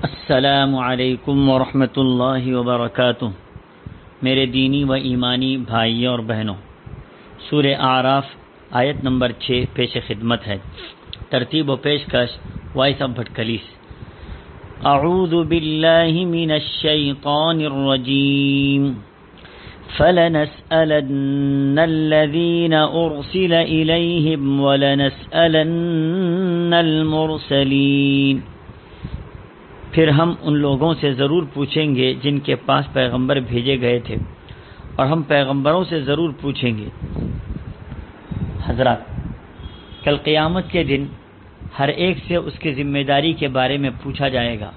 السلام علیکم ورحمۃ اللہ وبرکاتہ۔ میرے دینی و ایمانی بھائیوں اور بہنوں، سورہ اعراف آیت نمبر 6 پیش خدمت ہے۔ ترتیب و پیشکش وائس آف بھٹکلیس۔ اعوذ باللہ من الشیطان الرجیم، فَلَنَسْأَلَنَّ الَّذِينَ أُرْسِلَ إِلَيْهِمْ وَلَنَسْأَلَنَّ الْمُرْسَلِينَ۔ پھر ہم ان لوگوں سے ضرور پوچھیں گے جن کے پاس پیغمبر بھیجے گئے تھے، اور ہم پیغمبروں سے ضرور پوچھیں گے۔ حضرات، کل قیامت کے دن ہر ایک سے اس کی ذمہ داری کے بارے میں پوچھا جائے گا۔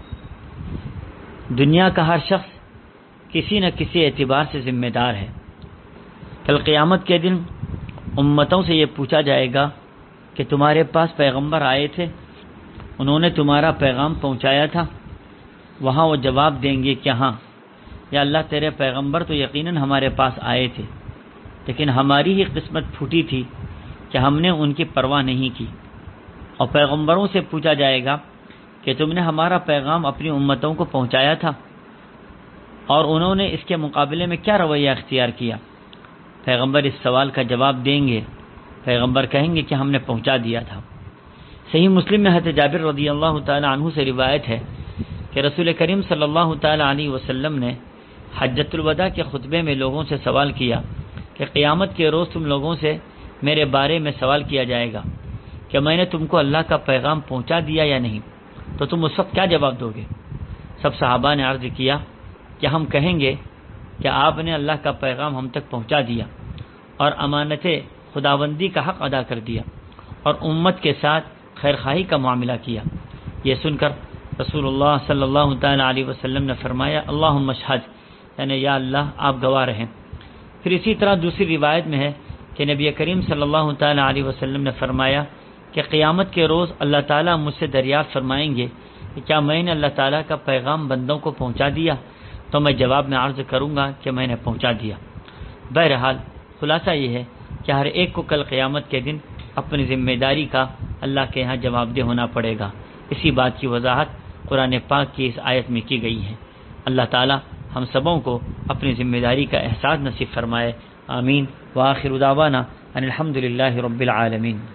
دنیا کا ہر شخص کسی نہ کسی اعتبار سے ذمہ دار ہے۔ کل قیامت کے دن امتوں سے یہ پوچھا جائے گا کہ تمہارے پاس پیغمبر آئے تھے، انہوں نے تمہارا پیغام پہنچایا تھا؟ وہاں وہ جواب دیں گے کہ ہاں یا اللہ، تیرے پیغمبر تو یقیناً ہمارے پاس آئے تھے، لیکن ہماری ہی قسمت پھوٹی تھی کہ ہم نے ان کی پرواہ نہیں کی۔ اور پیغمبروں سے پوچھا جائے گا کہ تم نے ہمارا پیغام اپنی امتوں کو پہنچایا تھا، اور انہوں نے اس کے مقابلے میں کیا رویہ اختیار کیا؟ پیغمبر اس سوال کا جواب دیں گے، پیغمبر کہیں گے کہ ہم نے پہنچا دیا تھا۔ صحیح مسلم میں حضرت جابر رضی اللہ تعالی عنہ سے روایت ہے کہ رسول کریم صلی اللہ تعالی علیہ وسلم نے حجۃ الوداع کے خطبے میں لوگوں سے سوال کیا کہ قیامت کے روز تم لوگوں سے میرے بارے میں سوال کیا جائے گا کہ میں نے تم کو اللہ کا پیغام پہنچا دیا یا نہیں، تو تم اس وقت کیا جواب دو گے؟ سب صحابہ نے عرض کیا کہ ہم کہیں گے کہ آپ نے اللہ کا پیغام ہم تک پہنچا دیا اور امانت خداوندی کا حق ادا کر دیا اور امت کے ساتھ خیر خواہی کا معاملہ کیا۔ یہ سن کر رسول اللہ صلی اللہ تعالی علیہ وسلم نے فرمایا، اللہم اشہد، یعنی یا اللہ آپ گواہ رہیں۔ پھر اسی طرح دوسری روایت میں ہے کہ نبی کریم صلی اللہ تعالی علیہ وسلم نے فرمایا کہ قیامت کے روز اللہ تعالیٰ مجھ سے دریافت فرمائیں گے کہ کیا میں نے اللہ تعالیٰ کا پیغام بندوں کو پہنچا دیا؟ تو میں جواب میں عرض کروں گا کہ میں نے پہنچا دیا۔ بہرحال خلاصہ یہ ہے کہ ہر ایک کو کل قیامت کے دن اپنی ذمہ داری کا اللہ کے ہاں جواب دہ ہونا پڑے گا۔ اسی بات کی وضاحت قرآن پاک کی اس آیت میں کی گئی ہے۔ اللہ تعالی ہم سبوں کو اپنی ذمہ داری کا احساس نصیب فرمائے، آمین۔ وآخر دعوانا ان الحمد للہ رب العالمین۔